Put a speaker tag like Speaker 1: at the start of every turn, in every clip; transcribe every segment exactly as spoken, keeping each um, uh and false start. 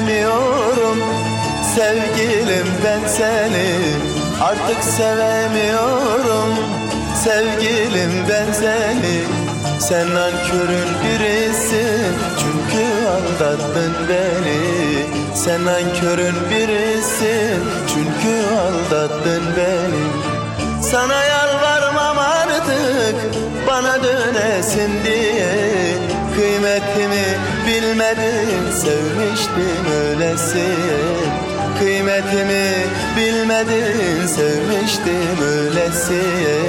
Speaker 1: sevemiyorum. Sevgilim ben seni artık sevemiyorum. Sevgilim ben seni, sen nankörün birisin, çünkü aldattın beni. Sen nankörün birisin, çünkü aldattın beni. Sana yalvarmam artık bana dönesin diye. Kıymetimi bilmedin, sevmiştim öylesiye. Kıymetimi bilmedin, sevmiştim öylesiye.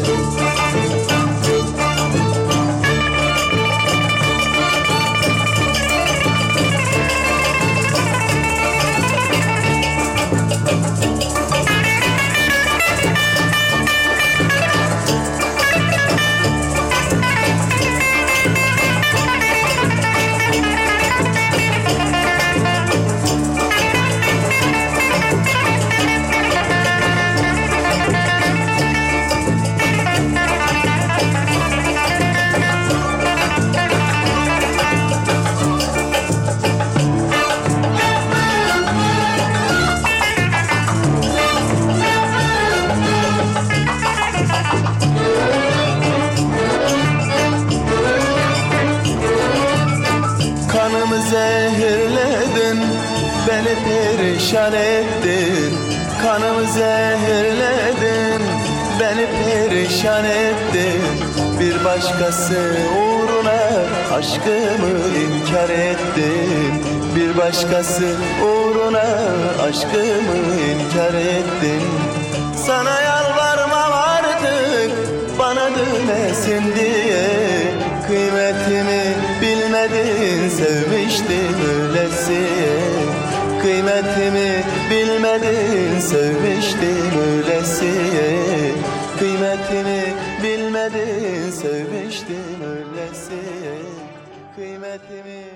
Speaker 1: Kanımı zehirledin, beni perişan ettin. Kanımı zehirledin, beni perişan ettin. Bir başkası uğruna aşkımı inkar ettin. Bir başkası uğruna aşkımı inkar ettin. Sana yalvarmam artık bana dönesin diye. Kıymetimi bilmedin, sevmiştim öylesiye. Kıymetimi bilmedin, sevmiştim öylesiye. Kıymetimi bilmedin, sevmiştim öylesiye. Kıymetimi